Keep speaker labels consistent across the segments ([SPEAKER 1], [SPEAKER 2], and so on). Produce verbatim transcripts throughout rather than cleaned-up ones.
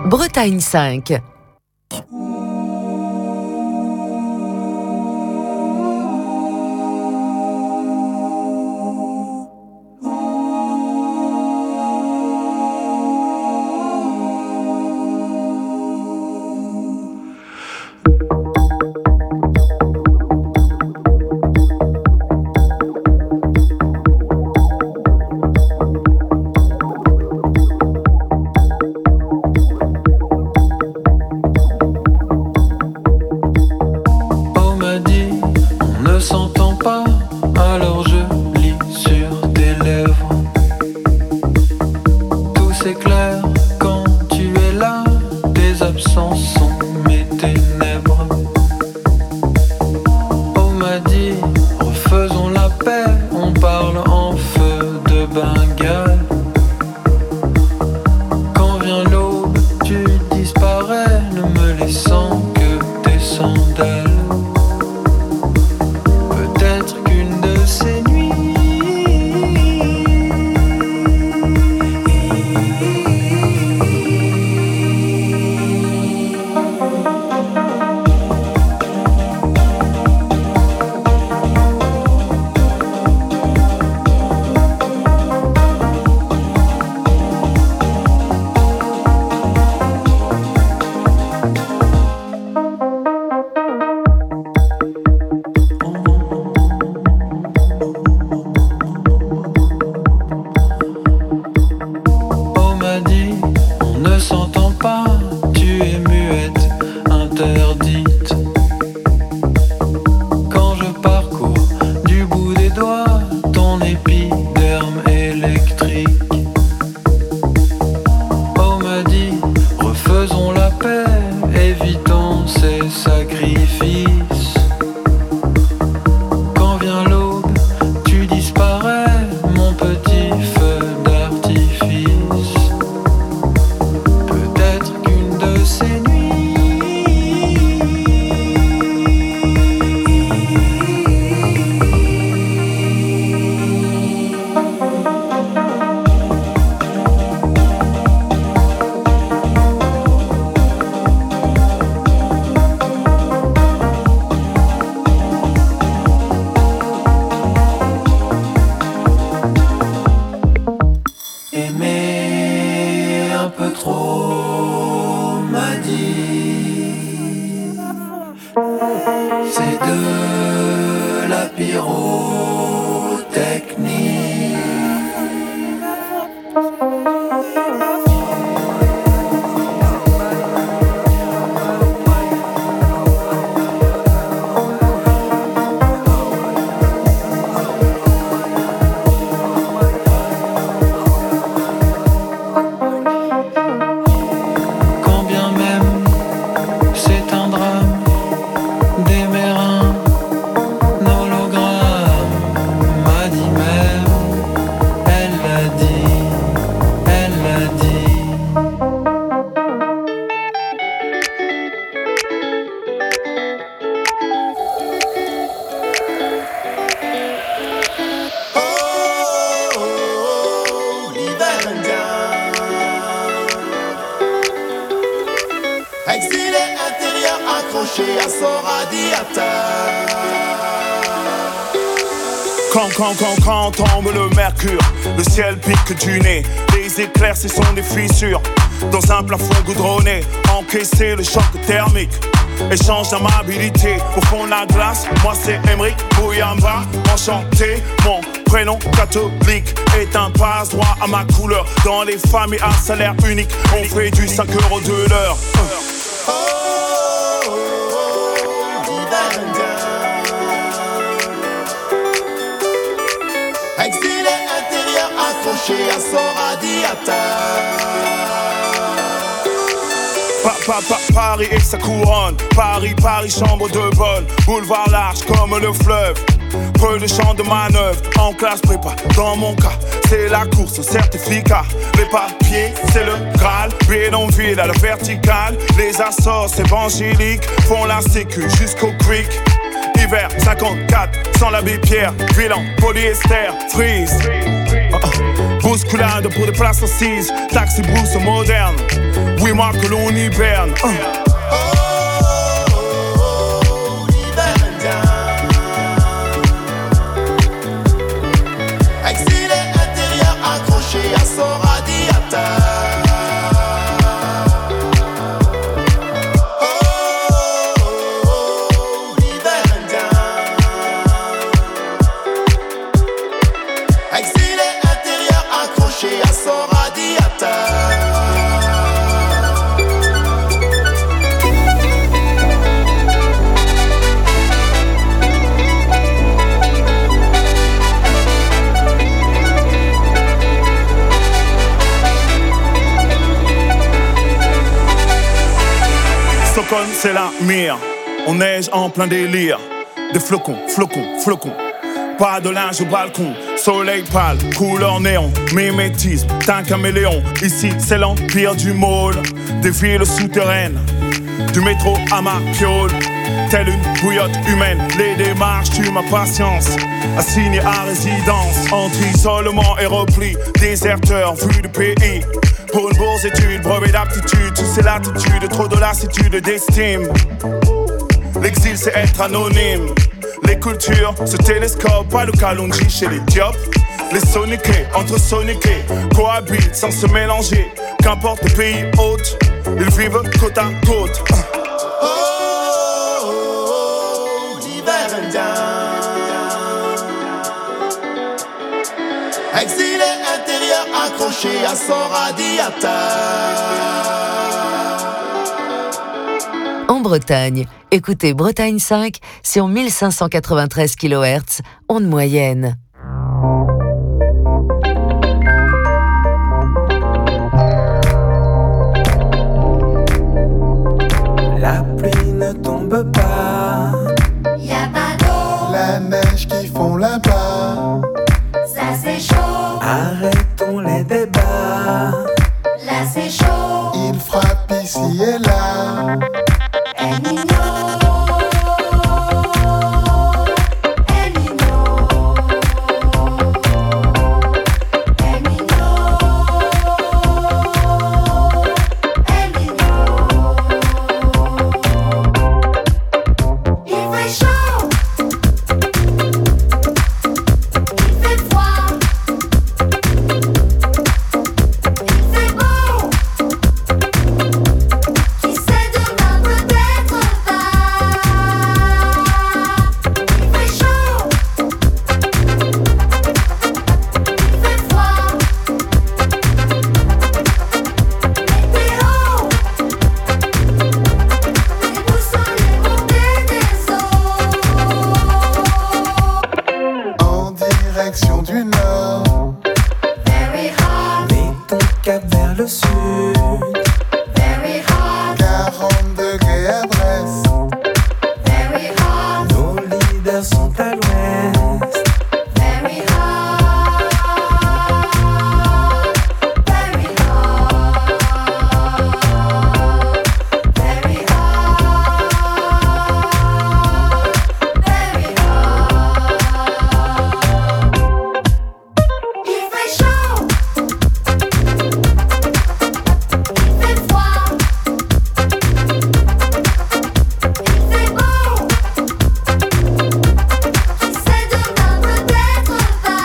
[SPEAKER 1] Bretagne cinq.
[SPEAKER 2] Quand, quand, quand, quand tombe le mercure, le ciel pique du nez. Les éclairs, ce sont des fissures dans un plafond goudronné. Encaisser le choc thermique, échange d'amabilité. Au fond de la glace, moi c'est Emric Bouyamba. Enchanté, mon prénom catholique est un passe-droit à ma couleur. Dans les familles à salaire unique, on fait du cinq euros de l'heure.
[SPEAKER 3] Oh, oh, oh, exilé intérieur accroché à son radiateur.
[SPEAKER 2] Pa, pa, pa, Paris et sa couronne. Paris, Paris, chambre de bonne. Boulevard large comme le fleuve. Peu de champs de manœuvre. En classe prépa, dans mon cas, c'est la course au certificat. Les papiers, c'est le Graal. Bidonville à la verticale. Les assos évangéliques font la sécu jusqu'au creek. Hiver cinquante-quatre, sans l'habit pierre. Bilan, polyester, freeze. Uh, uh. Bousculade pour des places assises, taxi brousse moderne. Oui, moi que l'on hiberne. Uh.
[SPEAKER 3] À son radiateur. Oh, oh, oh, l'hiver indien. Exilé intérieur accroché à son radiateur.
[SPEAKER 2] Stockholm, c'est la mire. On neige en plein délire. Des flocons, flocons, flocons. Pas de linge au balcon. Soleil pâle, couleur néon. Mimétisme, t'es un caméléon. Ici, c'est l'empire du môle. Des villes souterraines. Du métro à ma piole. Telle une bouillotte humaine. Les démarches tuent ma patience. Assigné à résidence. Entre isolement et repli. Déserteur, vu du pays. Pour une bourse étude, brevet d'aptitude, tu sais l'attitude, trop de lassitude et d'estime. L'exil c'est être anonyme. Les cultures se télescopent, pas de Kalonji chez les Diop. Les soniqués, entre soniqués, cohabitent sans se mélanger. Qu'importe le pays hôte, ils vivent côte à côte.
[SPEAKER 3] Oh, oh, oh, l'hiver indien. Exilé intérieur accroché à son radiateur.
[SPEAKER 1] En Bretagne, écoutez Bretagne cinq sur mille cinq cent quatre-vingt-treize kilohertz, onde moyenne.
[SPEAKER 4] La pluie ne tombe pas,
[SPEAKER 5] y'a pas d'eau,
[SPEAKER 3] La neige qui fond là-bas.
[SPEAKER 5] ça c'est chaud,
[SPEAKER 4] arrêtons les débats.
[SPEAKER 5] là c'est chaud,
[SPEAKER 3] Il frappe ici et là.
[SPEAKER 5] El Niño, El Niño, El Niño, El Niño. Il fait chaud, il fait froid, il fait beau. Qui sait demain peut-être va. Il fait chaud, il fait froid. Météo, les boussons, les montées des eaux.
[SPEAKER 3] En direction du nord.
[SPEAKER 5] Very hot,
[SPEAKER 4] Mets ton cap vers le sud.
[SPEAKER 5] very hot,
[SPEAKER 3] quarante degrés à Brest.
[SPEAKER 5] very hot,
[SPEAKER 4] Nos leaders sont à l'ouest.
[SPEAKER 5] very hot, very hot, very hot, very hot. Il fait chaud, il fait froid, il fait beau. Qui sait demain peut-être va.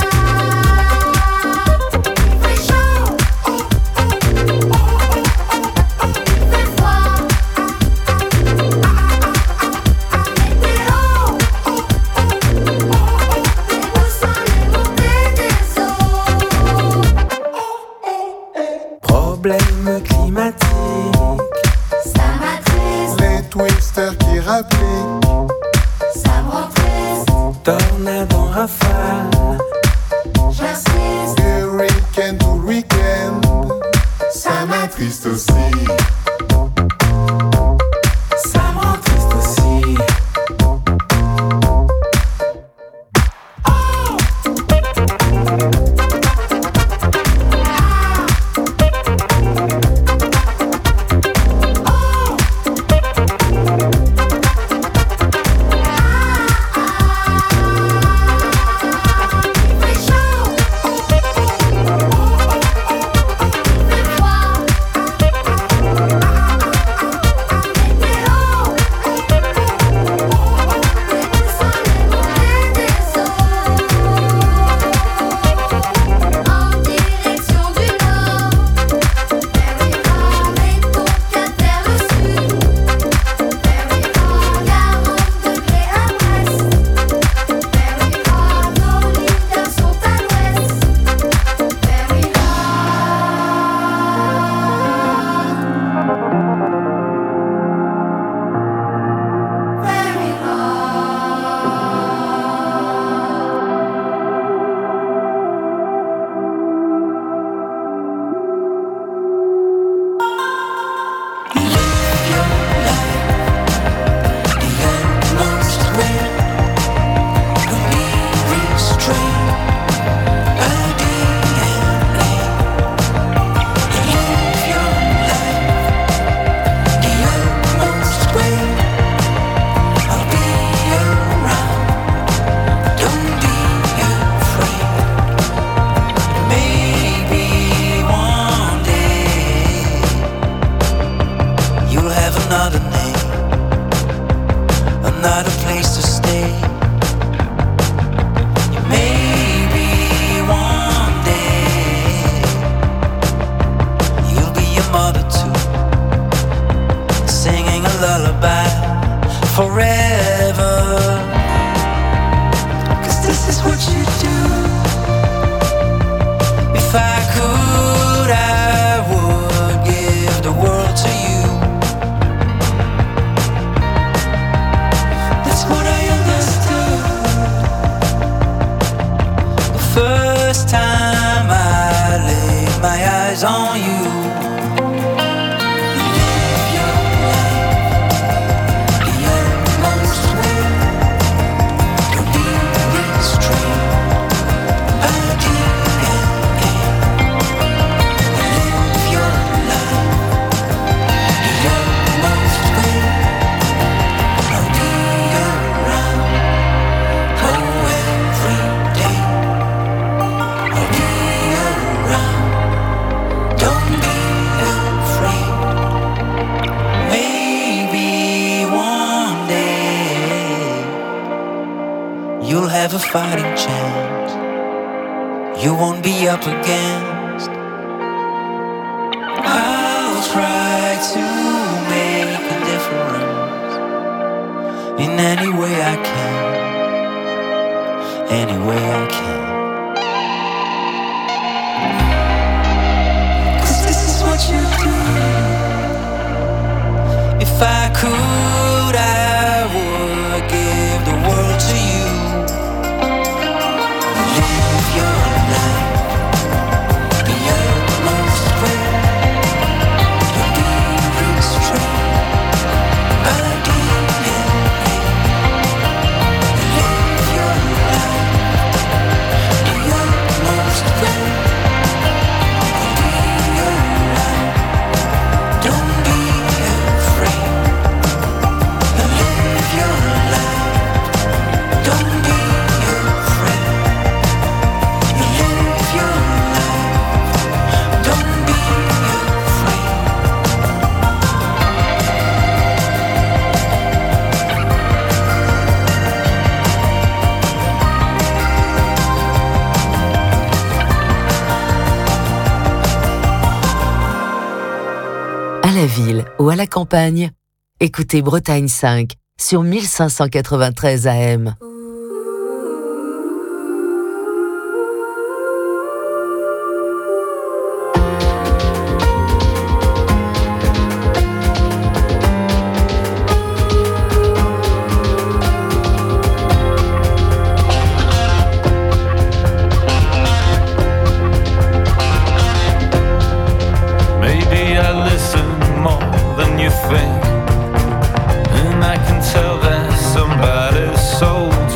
[SPEAKER 5] Il fait chaud, il fait froid. Météo, les boussons, les montées des eaux.
[SPEAKER 4] Problème climatique,
[SPEAKER 5] Ça m'attriste,
[SPEAKER 3] Les twisters qui rappliquent.
[SPEAKER 5] ça me rend triste,
[SPEAKER 4] tornade en rafale.
[SPEAKER 5] j'insiste,
[SPEAKER 3] Du week-end tout le week-end. Ça m'attriste aussi.
[SPEAKER 4] Ça me rend triste aussi.
[SPEAKER 5] il fait chaud,
[SPEAKER 4] got my eyes on you. Have a fighting chance you won't be up against. I'll try to make a difference in any way I can, any way I can. 'Cause this is what you do. If I could, I would give the world to you.
[SPEAKER 1] La ville ou à la campagne, écoutez Bretagne cinq sur mille cinq cent quatre-vingt-treize A M.
[SPEAKER 6] And I can tell that somebody's soul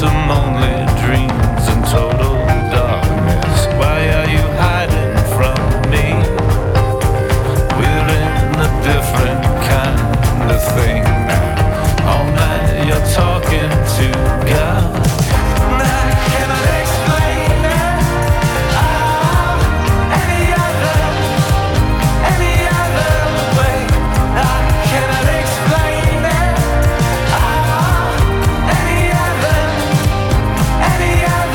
[SPEAKER 6] them only dreams and total darkness. Why are you hiding from me? We're in a different kind of thing now. All night you're talking to God. And I cannot explain it. Oh, any other, any other way. I cannot explain it. Oh, any other, any other.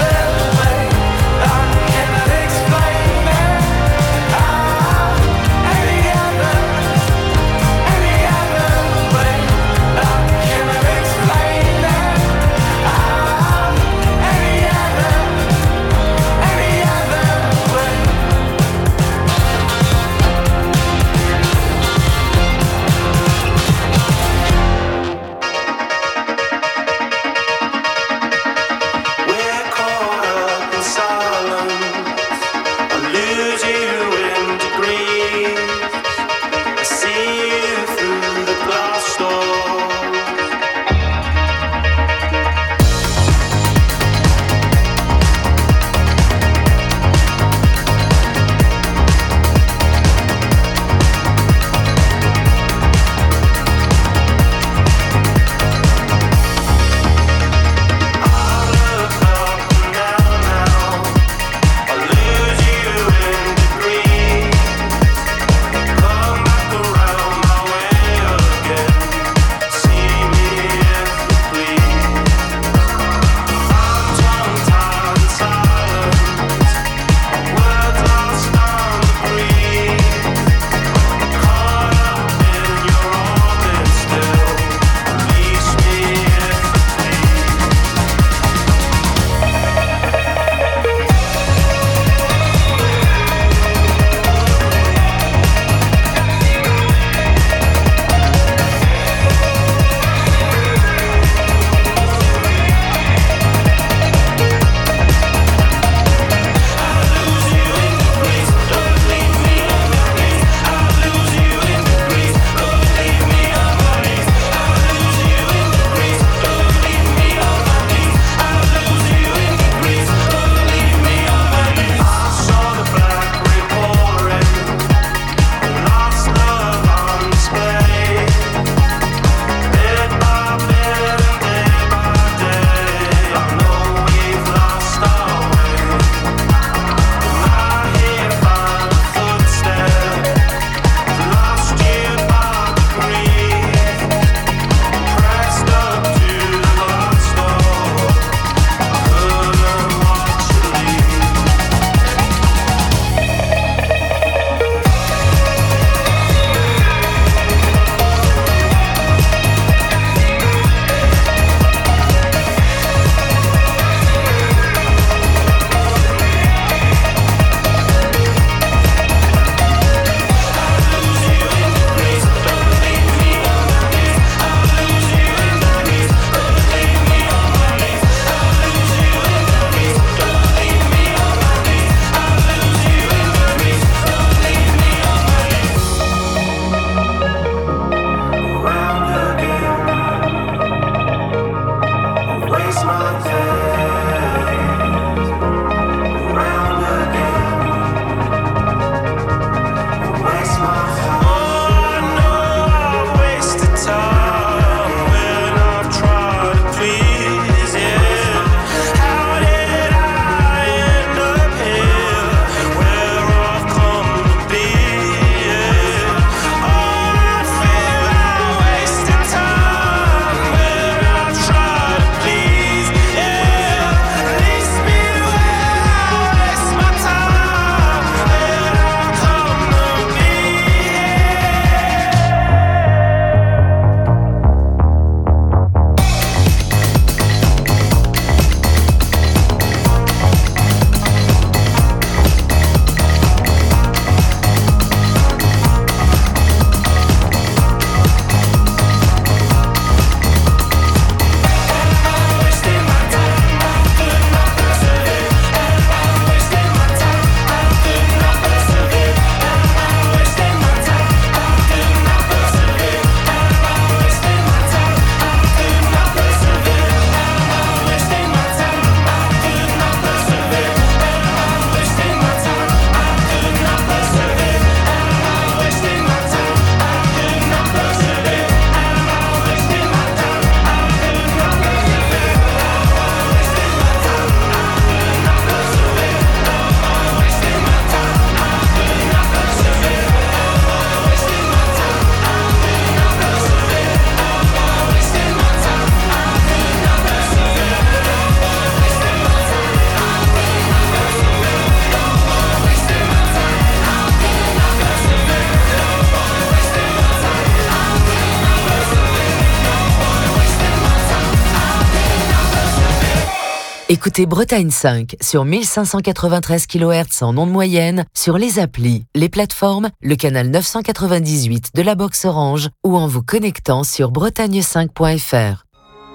[SPEAKER 1] Écoutez Bretagne cinq sur mille cinq cent quatre-vingt-treize kilohertz en ondes moyennes, sur les applis, les plateformes, le canal neuf cent quatre-vingt-dix-huit de la box Orange ou en vous connectant sur bretagne cinq point f r.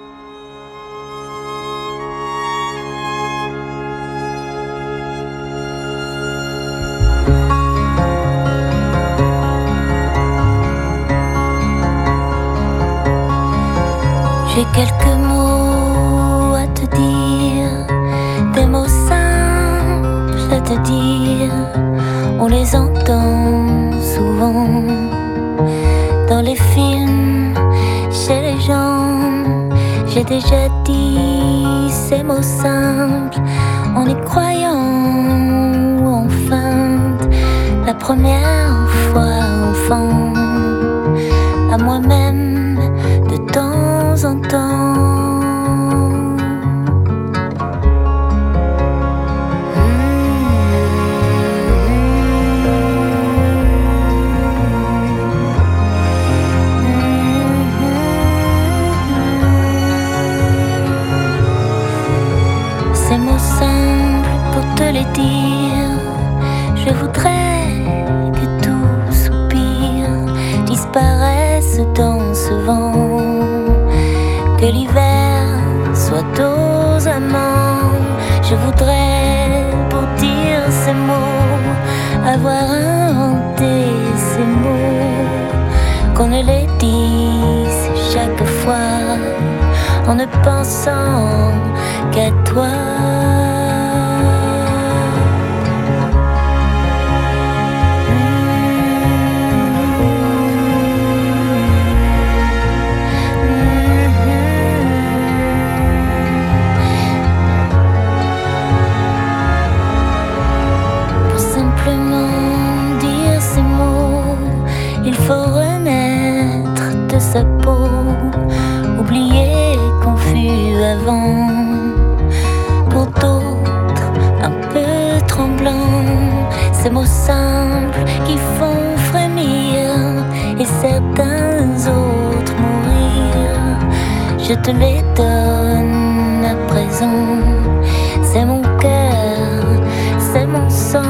[SPEAKER 7] J'ai quelques mots à te dire, des mots simples à te dire. On les entend souvent dans les films, chez les gens. J'ai déjà dit ces mots simples en y croyant ou en feinte. La première fois enfant, à moi-même de temps en temps. Ces mots simples pour te les dire, je voudrais que tout soupir disparaisse dans ce vent, que l'hiver soit aux amants. Je voudrais, pour dire ces mots, avoir inventé ces mots, qu'on ne les dise chaque fois en ne pensant qu'à toi. Il faut renaître de sa peau, oublier qu'on fut avant. Pour d'autres, un peu tremblants, ces mots simples qui font frémir et certains autres mourir. Je te les donne à présent, c'est mon cœur, c'est mon sang.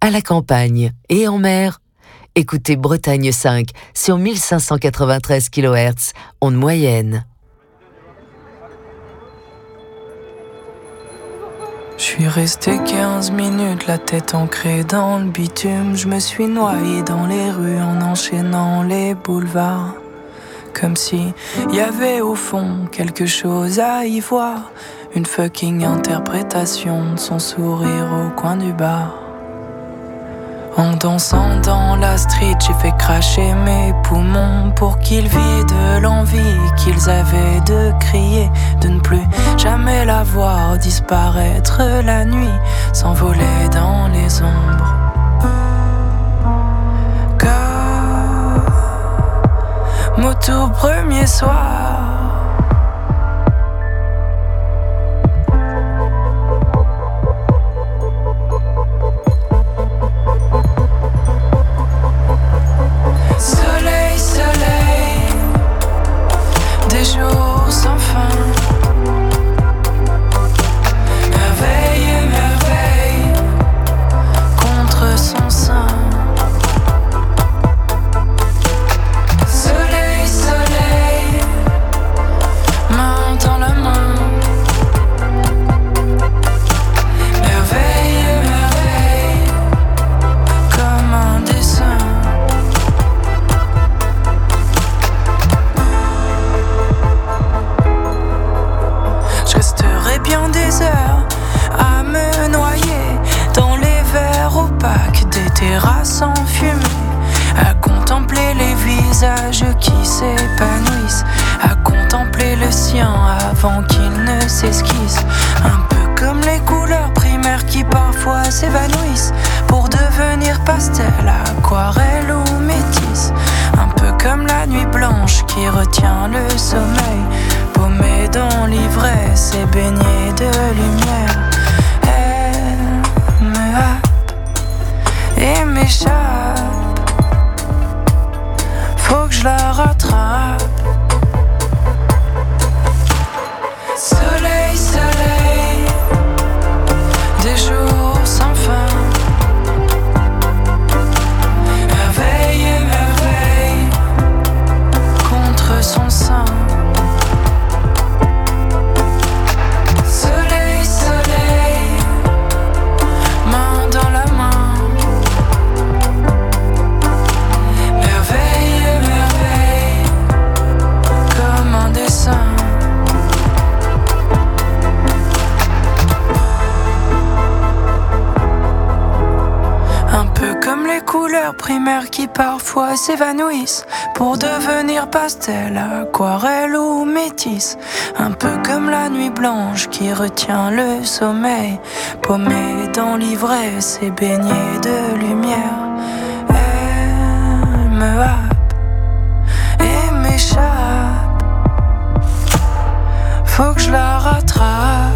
[SPEAKER 1] à la campagne et en mer. Écoutez Bretagne cinq sur mille cinq cent quatre-vingt-treize kilohertz, onde moyenne.
[SPEAKER 8] Je suis resté quinze minutes, la tête ancrée dans le bitume. Je me suis noyé dans les rues en enchaînant les boulevards. Comme si y avait au fond quelque chose à y voir. Une fucking interprétation de son sourire au coin du bar. En dansant dans la street, j'ai fait cracher mes poumons pour qu'ils vident l'envie qu'ils avaient de crier, de ne plus jamais la voir disparaître la nuit, s'envoler dans les ombres. Car mon tout premier soir, soleil, soleil, des jours sans fin, merveille et merveille, contre son sein. Soleil, soleil, main dans la main, merveille et merveille, comme un dessin. Bien des heures à me noyer dans les verres opaques des terrasses enfumées, à contempler les visages qui s'épanouissent, à contempler le sien avant qu'il ne s'esquisse, un peu comme les couleurs primaires qui parfois s'évanouissent pour devenir pastel, aquarelle ou métis, un peu comme la nuit blanche qui retient le sommeil, paumé dans l'ivresse et baigné de lumière. Elle me happe et m'échappe, faut que je la rattrape. Soleil, soleil, des jours sans fin, merveille et merveille, contre son sein. Soleil, soleil, main dans la main, merveille et merveille, comme un dessin. Un peu comme les couleurs primaires qui parfois s'évanouissent pour devenir pastel, aquarelle ou métis. Un peu comme la nuit blanche qui retient le sommeil, paumé dans l'ivresse et baigné de lumière. Elle me happe et m'échappe, faut que je la rattrape.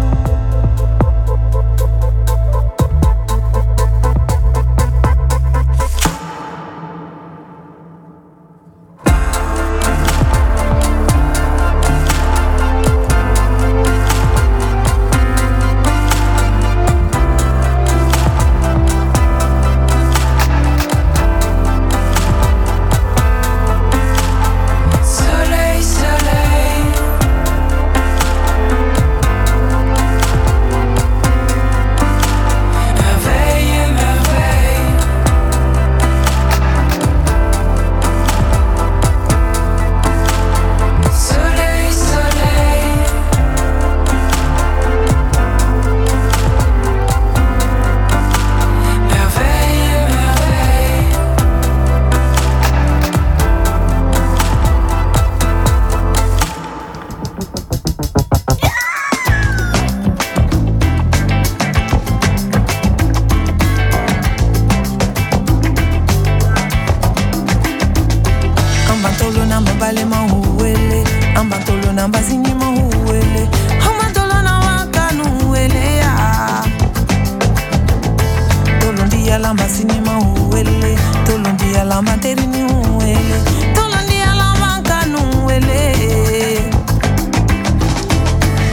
[SPEAKER 8] Soleil, soleil,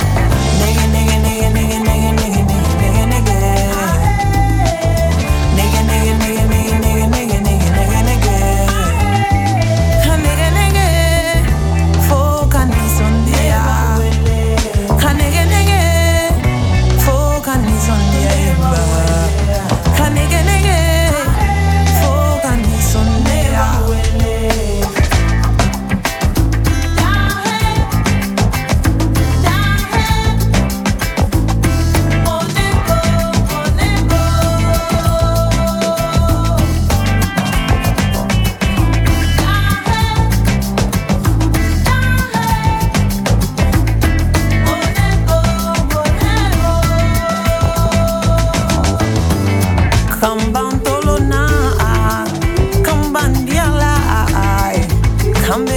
[SPEAKER 8] Nigga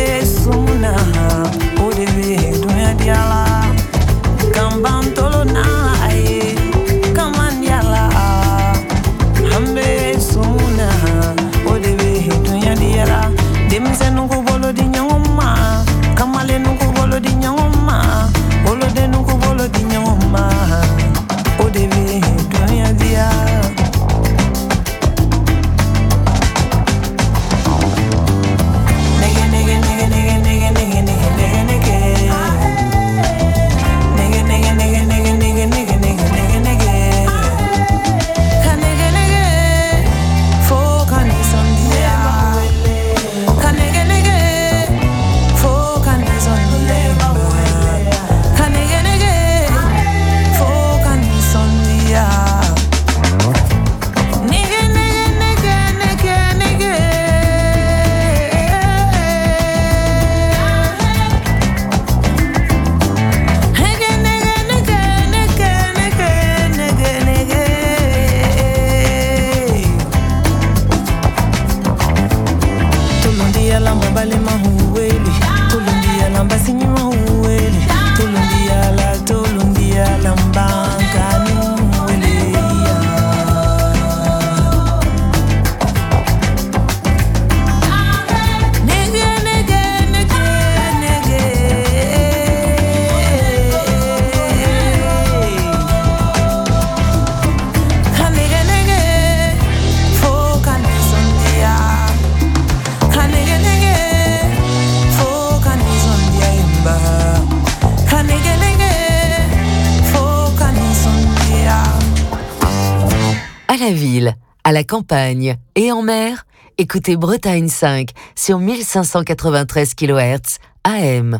[SPEAKER 1] À la ville, à la campagne et en mer, écoutez Bretagne cinq sur mille cinq cent quatre-vingt-treize kilohertz A M.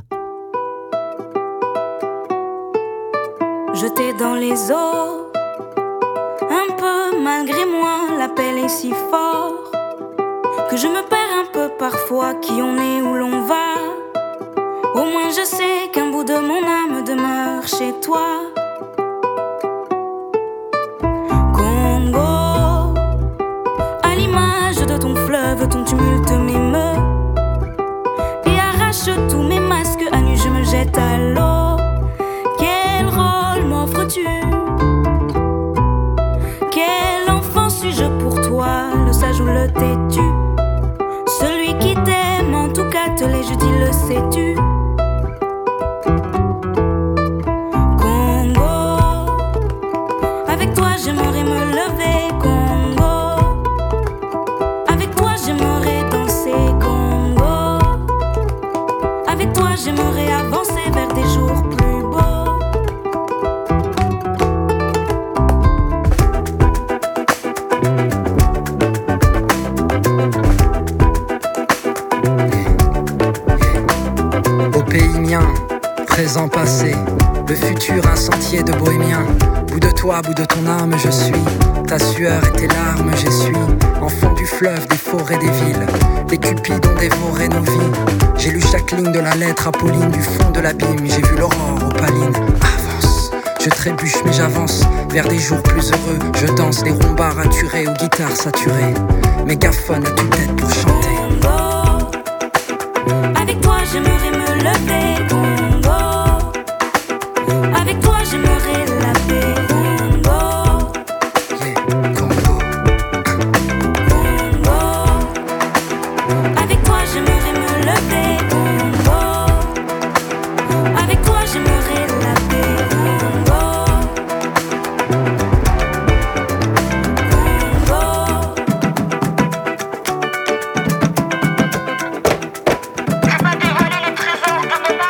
[SPEAKER 7] Jeté dans les eaux, un peu malgré moi, l'appel est si fort que je me perds un peu parfois qui on est, où l'on va. Au moins je sais qu'un bout de mon âme demeure chez toi. Congo, à l'image de ton fleuve, ton tumulte m'émeut et arrache tous mes masques. À nu je me jette à l'eau. Quel rôle m'offres-tu? Quel enfant suis-je pour toi? Le sage ou le têtu? Celui qui t'aime, en tout cas te l'ai, je dis, le sais-tu? Congo, avec toi j'aimerais me lever. Congo, avec toi j'aimerais danser. Congo, avec toi j'aimerais avancer vers des jours plus beaux.
[SPEAKER 9] Présent, passé, le futur, un sentier de bohémien. Bout de toi, bout de ton âme, je suis. Ta sueur et tes larmes, j'essuie. Enfant du fleuve, des forêts, des villes. Les cupides ont dévoré nos vies. J'ai lu chaque ligne de la lettre Apolline du fond de l'abîme. J'ai vu l'aurore opaline. Avance, je trébuche mais j'avance vers des jours plus heureux. Je danse des rumbas raturés aux guitares saturées. Mégaphone à toute tête pour chanter.
[SPEAKER 7] Congo, avec toi j'aimerais me lever. Congo, avec toi j'aimerais la paix. Congo,
[SPEAKER 9] yeah, Congo.
[SPEAKER 7] Congo, avec toi j'aimerais me lever. Congo, avec toi j'aimerais la paix. Congo, Congo.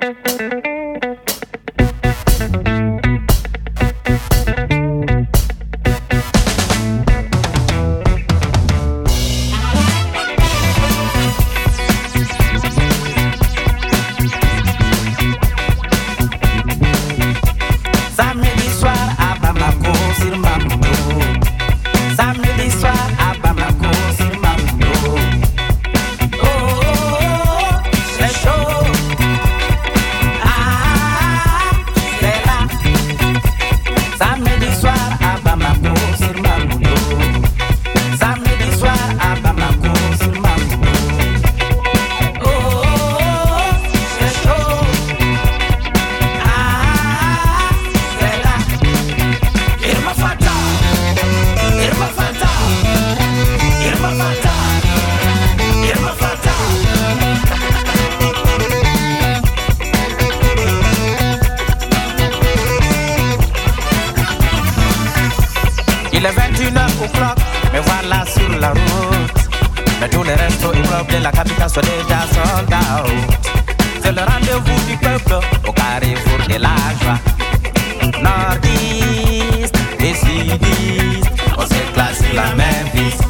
[SPEAKER 10] Il est vingt et une heures o'clock, me voilà sur la route. Mais tous les restos immeubles de la capitale sont déjà sold out. C'est le rendez-vous du peuple au carrefour de la joie. Nordiste et sudiste, on s'éclate sur la même piste.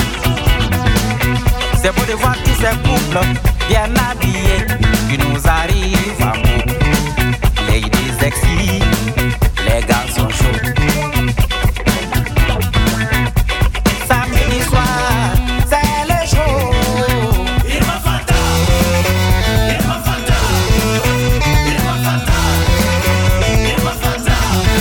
[SPEAKER 10] C'est beau de voir tous ces couples bien habillés qui nous arrivent à bout. Ladies sexy, les gars sont chauds. Samedi soir, c'est le show. Il m'a fata, il m'a fata, il m'a fata, il m'a fata.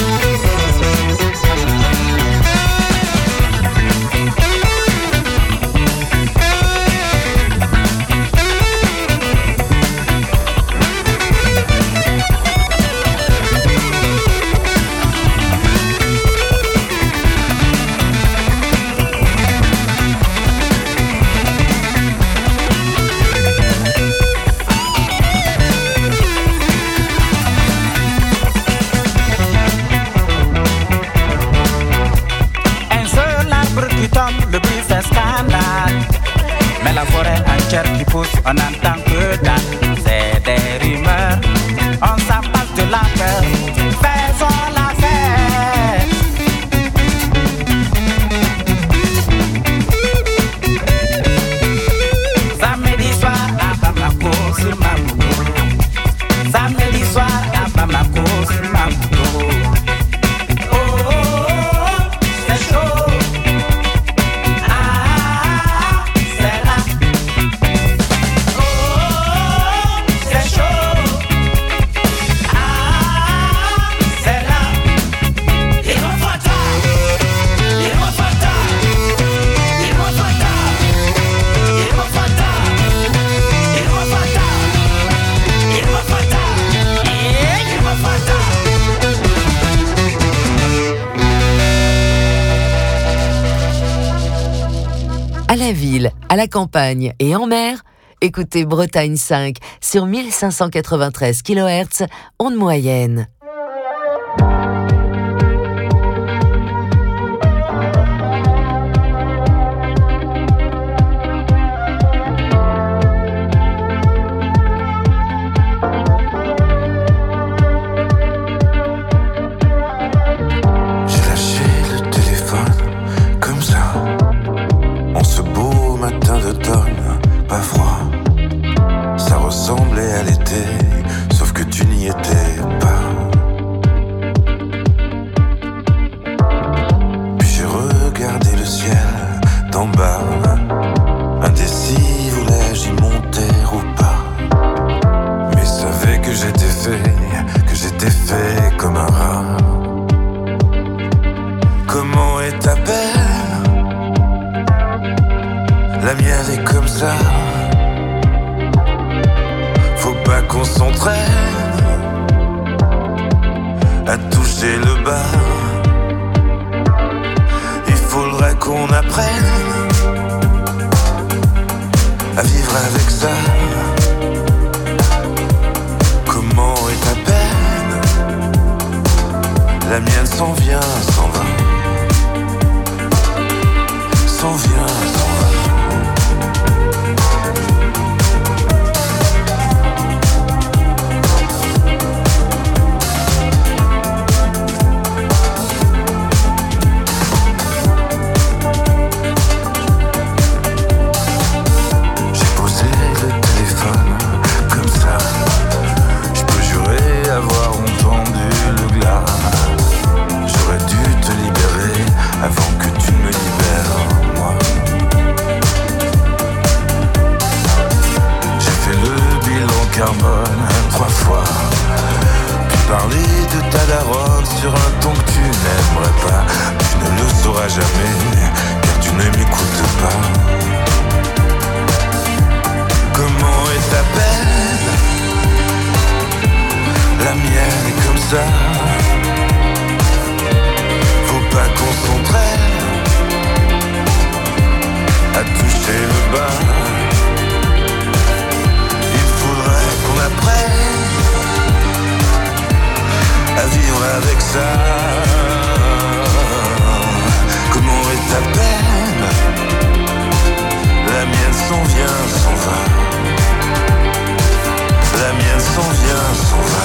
[SPEAKER 10] Le bruit fait scandale, mais la forêt entière qui pousse, on n'entend que dalle. C'est des rumeurs, on s'apasse de la peur. Faisons la fête. Samedi soir à Bamako sur Mamouko. Samedi soir à Bamako sur Mamouko.
[SPEAKER 1] À la ville, à la campagne et en mer, écoutez Bretagne cinq sur mille cinq cent quatre-vingt-treize kilohertz, onde moyenne.
[SPEAKER 11] Pas froid, ça ressemblait à l'été, sauf que tu n'y étais pas. Puis j'ai regardé le ciel d'en bas, indécis, voulais-je y monter ou pas. Mais savais que j'étais fait, que j'étais fait comme un rat. Comment est ta belle? La mienne est comme ça. Faut pas qu'on s'entraîne à toucher le bas. Il faudrait qu'on apprenne à vivre avec ça. Comment est ta peine? La mienne s'en vient, s'en va. S'en vient, s'en va. sur un ton que tu n'aimerais pas. Tu ne le sauras jamais, car tu ne m'écoutes pas. Comment est ta peine? La mienne est comme ça. Faut pas qu'on s'entraîne à toucher le bas. Il faudrait qu'on apprenne à vivre avec ça. Comment est ta peine? La mienne s'en vient, s'en va. La mienne s'en vient, s'en va.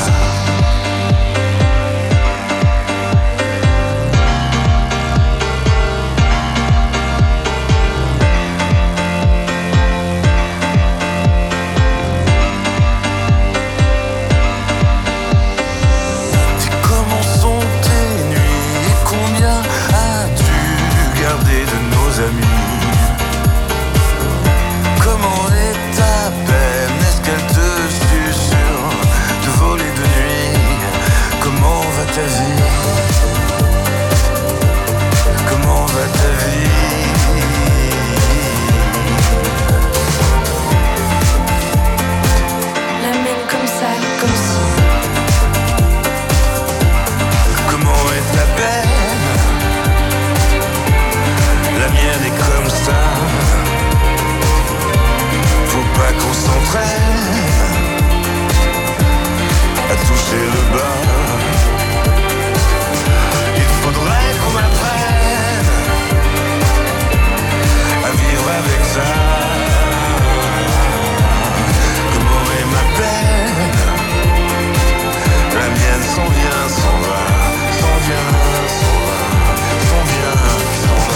[SPEAKER 11] Comment est ta peine? Est-ce qu'elle te susurre de voler de nuit? Comment va ta vie? Comment va ta vie?
[SPEAKER 8] La mienne comme ça, comme si.
[SPEAKER 11] Comment est ta peine? La mienne est comme ça. Faut pas qu'on s'entraîne à toucher le bas. Il faudrait qu'on apprenne à vivre avec ça. Comment est ma peine? La mienne s'en vient, s'en va, s'en vient, s'en va, s'en vient, s'en va.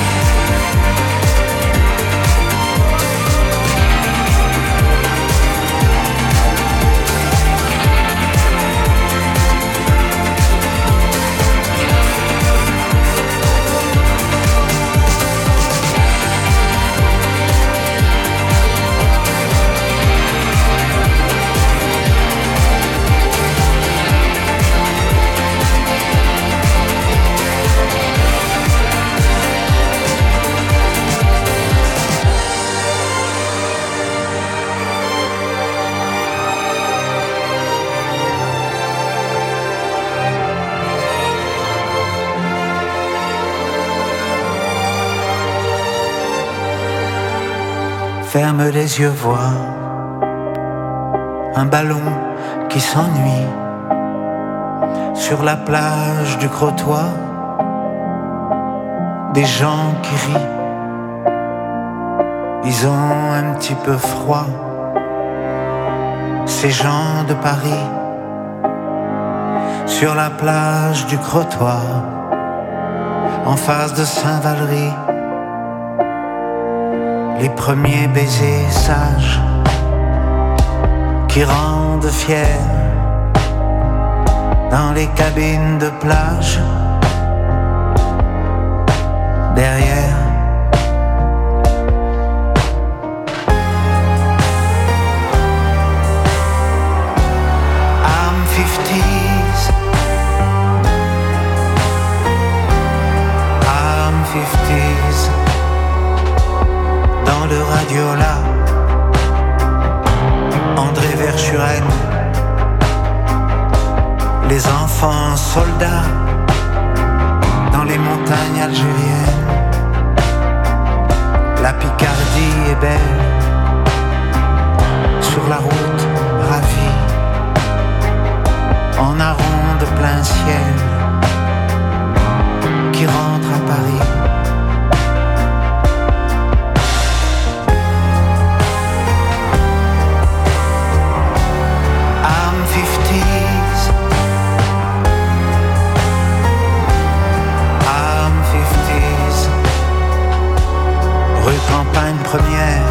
[SPEAKER 12] Ferme les yeux, vois un ballon qui s'ennuie sur la plage du Crotoy. Des gens qui rient, ils ont un petit peu froid. Ces gens de Paris sur la plage du Crotoy, en face de Saint-Valery. Les premiers baisers sages qui rendent fiers dans les cabines de plage. Derrière I'm fifties, I'm fifties. Dans le radiola, André Verschuren, les enfants soldats dans les montagnes algériennes. La Picardie est belle, sur la route ravie, en aron de plein ciel, qui rentre à Paris. Campagne première,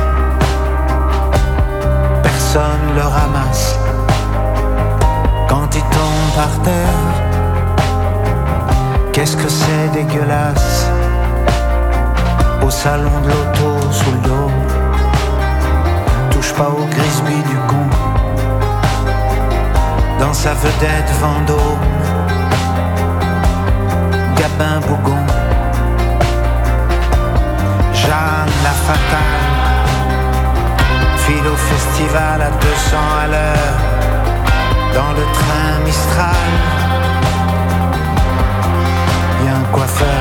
[SPEAKER 12] personne le ramasse. Quand il tombe par terre, qu'est-ce que c'est dégueulasse. Au salon de l'auto, sous le dos, touche pas au Grisby du con. Dans sa vedette Vendôme, Gabin Bougon, Jeanne la fatale, file au festival à deux cents à l'heure, dans le train Mistral. Y a un coiffeur.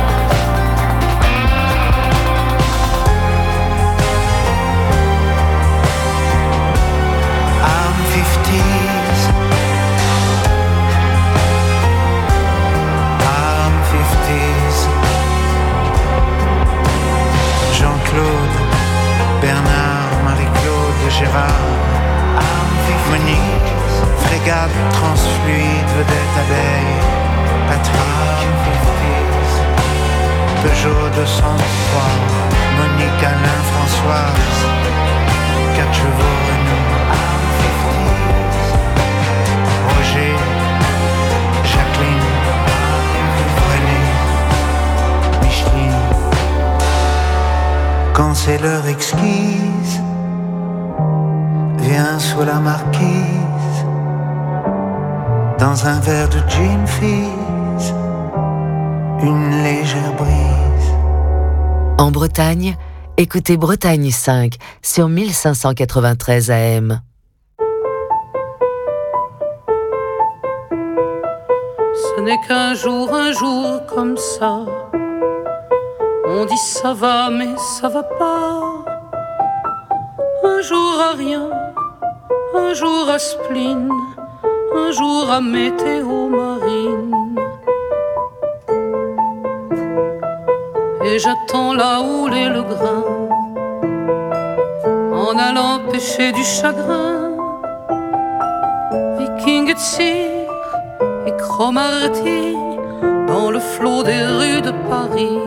[SPEAKER 12] I'm fifties, I'm fifties. Jean-Claude, Bernard, Marie-Claude, Gérard, Monique, frégate, transfluide, vedette, abeille, Patrick, Peugeot deux cent trois, Monique, Alain, Françoise, quatre chevaux, Renault, Roger, Jacqueline, René, Micheline. Quand c'est l'heure exquise, viens sous la marquise, dans un verre de gin fizz, une légère brise.
[SPEAKER 1] En Bretagne, écoutez Bretagne cinq sur mille cinq cent quatre-vingt-treize A M.
[SPEAKER 13] Ce n'est qu'un jour, un jour comme ça. On dit ça va, mais ça va pas. Un jour à rien, un jour à spleen, un jour à météo marine. Et j'attends là où l'est le grain, en allant pêcher du chagrin. Viking et tir et Cromarty dans le flot des rues de Paris.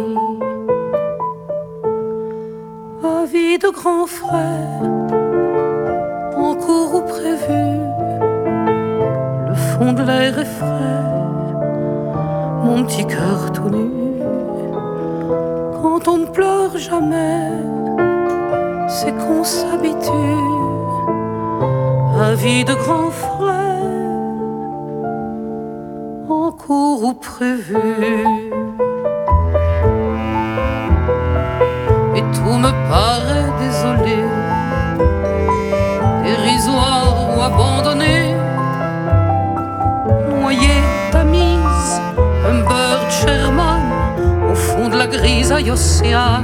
[SPEAKER 13] Avis de grand frère, en cours ou prévu, le fond de l'air est frais, mon petit cœur tout nu. Quand on ne pleure jamais, c'est qu'on s'habitue. Avis de grand frère, en cours ou prévu. Et tout me paraît désolé, dérisoire ou abandonné, noyé, Tamise, un bird Sherman au fond de la grisaille océane.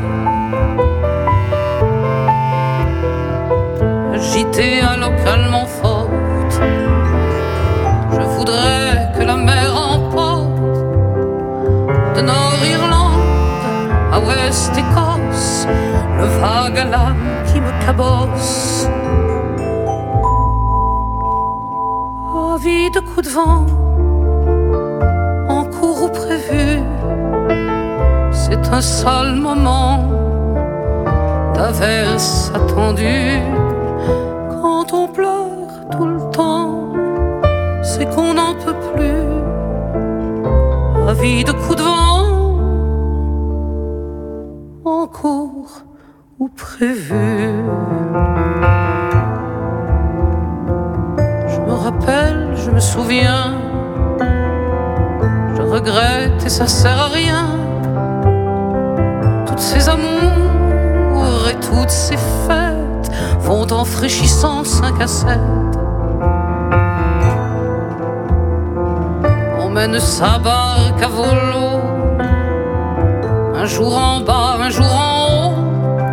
[SPEAKER 13] Agité localement forte, je voudrais que la mer emporte de Nord-Irlande à Ouest-Écosse le vague à l'âme qui me cabosse. Avis de coups de vent, en cours ou prévu, c'est un sale moment d'averse attendue. Quand on pleure tout le temps, c'est qu'on n'en peut plus. Avis de coups de vent, en cours ou prévu. Je me rappelle, je me souviens, je regrette et ça sert à rien. Toutes ces amours et toutes ces fêtes vont en fraîchissant cinq à sept. On mène sa barque à volo, un jour en bas, un jour en haut.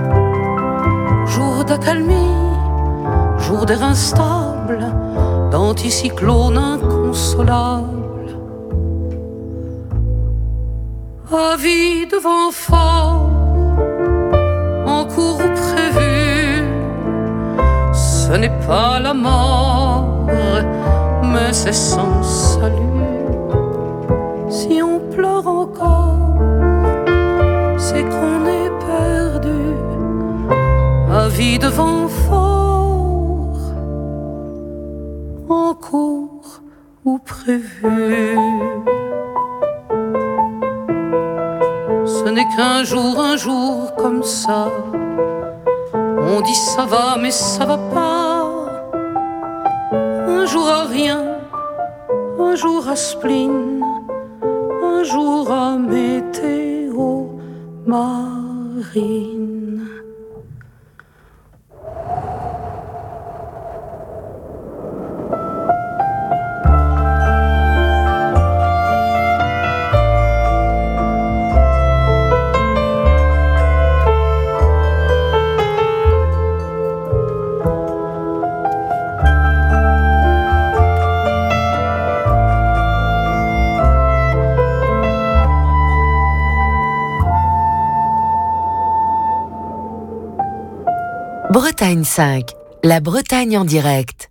[SPEAKER 13] Jour d'accalmie, jour d'air instable, d'anticyclone inconsolable. Avis de vent fort, en cours ou prévu, ce n'est pas la mort, mais c'est sans salut. Si on pleure encore, c'est qu'on est perdu. Avis de vent fort, en cours ou prévu. Ce n'est qu'un jour, un jour comme ça. On dit ça va, mais ça va pas. Un jour à rien, un jour à spleen, un un jour à météo marine.
[SPEAKER 1] Bretagne cinq, la Bretagne en direct.